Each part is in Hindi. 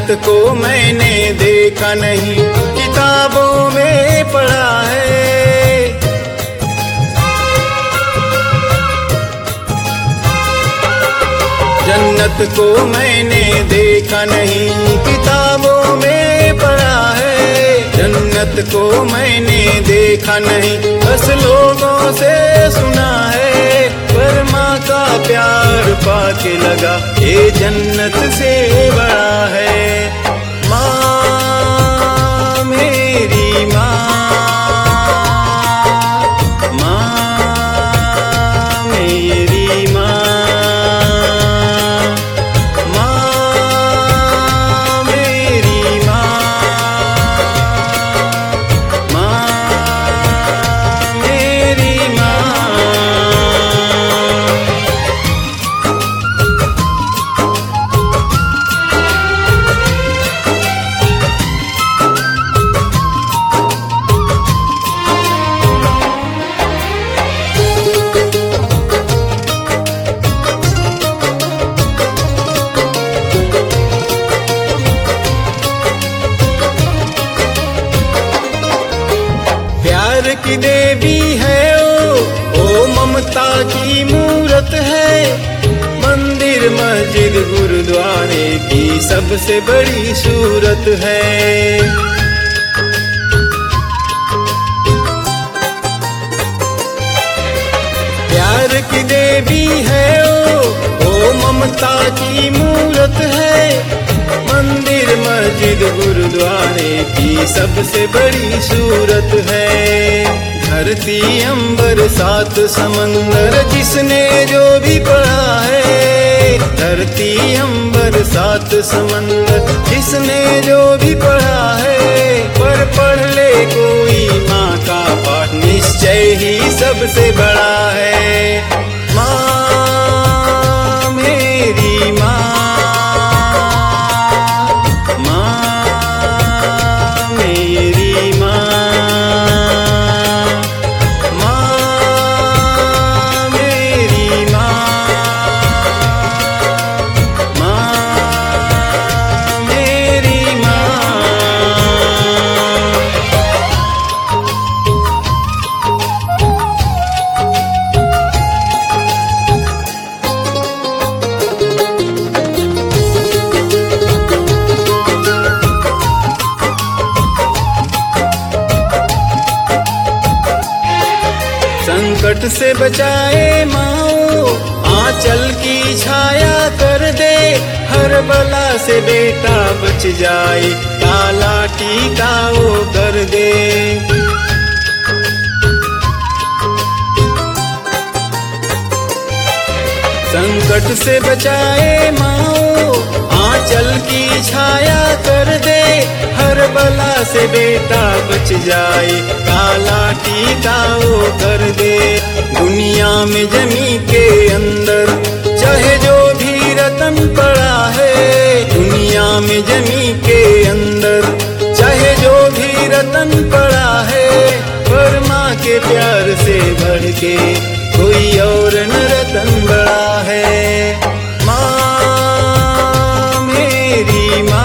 को मैंने देखा नहीं, किताबों में पढ़ा है। जन्नत को मैंने देखा नहीं, किताबों में पढ़ा है। जन्नत को मैंने देखा नहीं, बस लोगों से सुना है। पर माँ का प्यार पाके लगा ये जन्नत से बड़ा है। माँ मेरी माँ, माँ मेरी माँ, माँ मेरी माँ, माँ मेरी माँ। प्यार की देवी है ओ ममता की मूरत है। मंदिर मस्जिद गुरुद्वारे की सबसे बड़ी सूरत है। प्यार की देवी है ओ ममता की मूरत है। मंदिर मस्जिद गुरुद्वारे की सबसे बड़ी सूरत है। धरती अंबर सात समंदर जिसने जो भी पढ़ा है। धरती अंबर सात समंदर जिसने जो भी पढ़ा है। पर पढ़ ले कोई माँ का पाठ, निश्चय ही सबसे बड़ा है। माँ मेरी माँ, संकट से बचाए माओ, आंचल की छाया कर दे। हर बला से बेटा बच जाए, काला टीका वो कर दे। संकट से बचाए माओ, आंचल की छाया कर दे। हर बला से बेटा बच जाए, काला टीका वो कर दे। दुनिया में जमी के अंदर चाहे जो भी रतन पड़ा है। दुनिया में जमी के अंदर चाहे जो भी रतन पड़ा है। पर माँ के प्यार से बढ़ के कोई और न रतन बड़ा है। माँ मेरी माँ,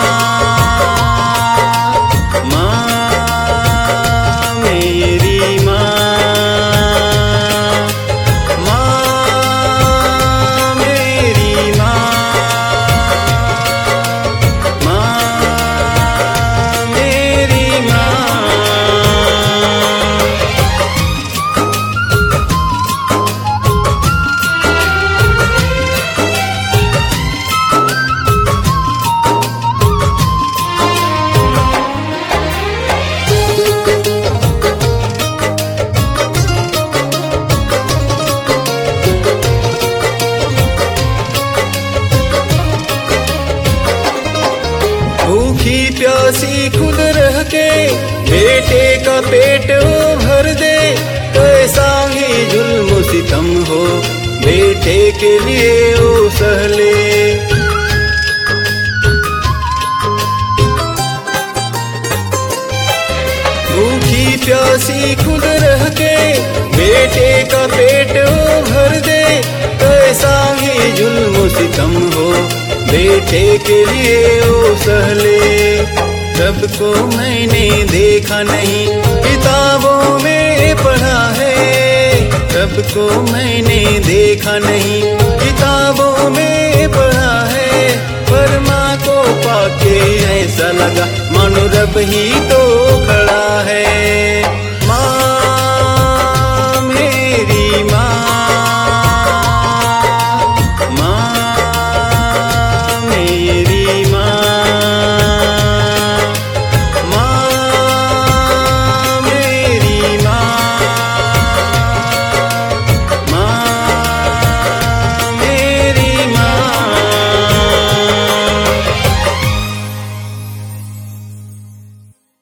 भूखी प्यासी खुद रह के बेटे का पेट वो भर दे। कैसा ही जुल्म सितम हो बेटे के लिए वो सह ले। भूखी प्यासी खुद रह के बेटे का पेट वो भर दे। कैसा ही जुल्म सितम हो बेटे के लिए ओ सहले। रब को मैंने देखा नहीं किताबों में पढ़ा है, रब को मैंने देखा नहीं किताबों में पढ़ा है, पर माँ को पाके ऐसा लगा मानो रब ही तो खड़ा है।